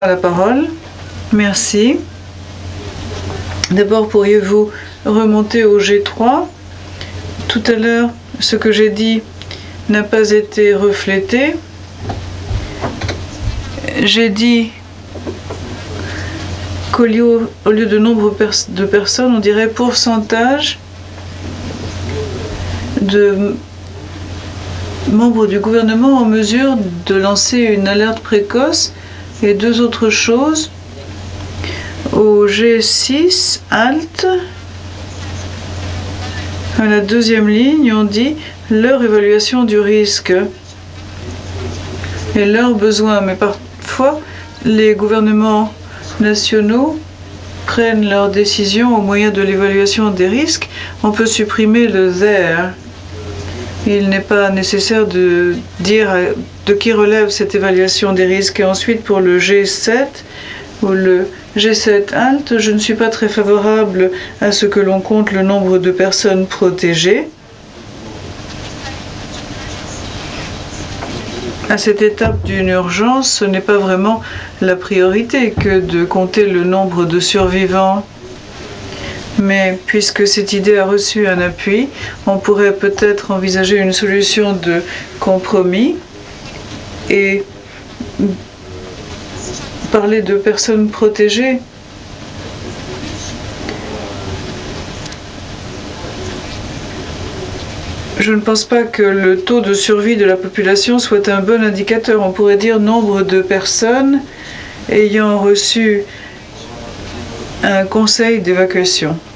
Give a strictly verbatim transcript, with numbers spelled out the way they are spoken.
La parole. Merci. D'abord, pourriez-vous remonter au G trois? Tout à l'heure, ce que j'ai dit n'a pas été reflété. J'ai dit qu'au lieu, au lieu de nombre de personnes, on dirait pourcentage de membres du gouvernement en mesure de lancer une alerte précoce. Et deux autres choses. Au G six, Alt, à la deuxième ligne, on dit leur évaluation du risque et leurs besoins. Mais parfois, les gouvernements nationaux prennent leurs décisions au moyen de l'évaluation des risques. On peut supprimer le there. Il n'est pas nécessaire de dire de qui relève cette évaluation des risques. Et ensuite, pour le G sept ou le G sept Alt, je ne suis pas très favorable à ce que l'on compte le nombre de personnes protégées. À cette étape d'une urgence, ce n'est pas vraiment la priorité que de compter le nombre de survivants. Mais puisque cette idée a reçu un appui, on pourrait peut-être envisager une solution de compromis et parler de personnes protégées. Je ne pense pas que le taux de survie de la population soit un bon indicateur. On pourrait dire nombre de personnes ayant reçu un conseil d'évacuation.